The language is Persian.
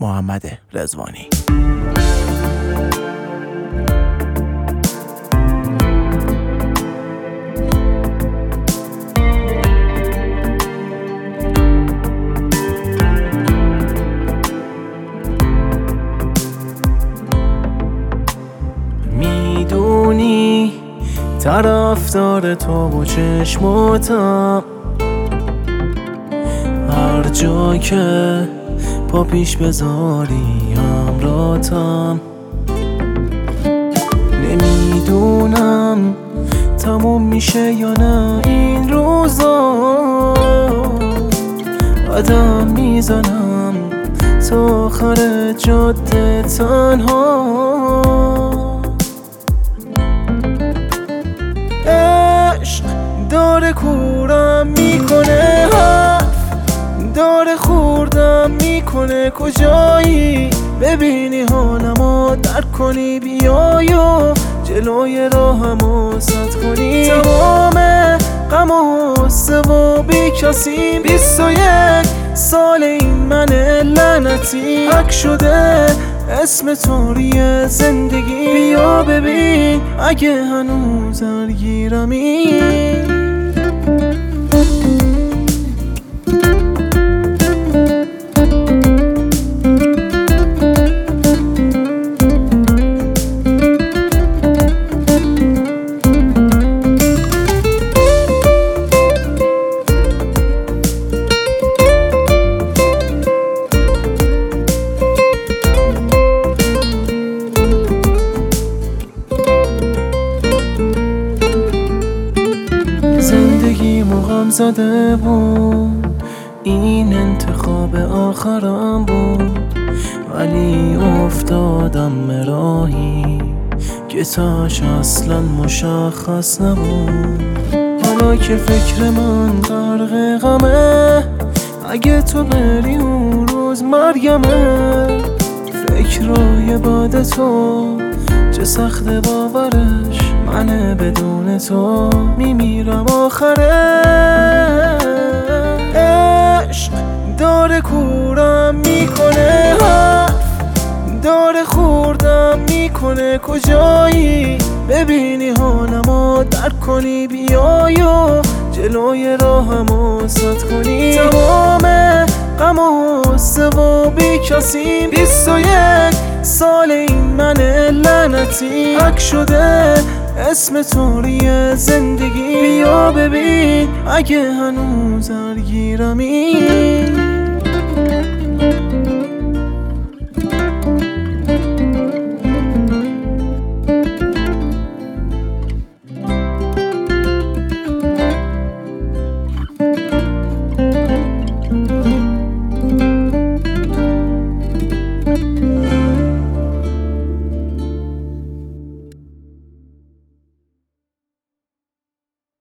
محمد رضوانی. میدونی طرفدار تو و چشماتم، هر جا که پا پیش بذاری همراهتم. نمیدونم تموم میشه یا نه این روزا، قدم میزنم تا آخر جاده تنها. عشق داره کورم میکنه، داره خوردم میکنه. کجایی ببینی حالمو درک کنی، بیای و جلوی راهمو سد کنی. تمام غم و غصه و بی کسی، 21 سال این من لعنتی حک شده اسم تو روی زندگی. بیا ببین اگه هنوز درگیرمی. زندگی غم زده بود، این انتخاب آخرم بود، ولی افتادم راهی که تاش اصلا مشخص نبود. حالا که فکر من غرق غمه، اگه تو بری اون روز مرگمه. فکرای بعد تو چه سخت باورش، من بدون تو میمیرم آخره. عشق داره کورم میکنه، داره خوردم میکنه. کجایی ببینی حالمو درک کنی، بیای و جلوی راهمو سد کنی. تمام غم و غصه و بی کسی، 21 سال این من لعنتی حک شده اسم تو روی زندگی. بیا ببین اگه هنوز درگیرمی.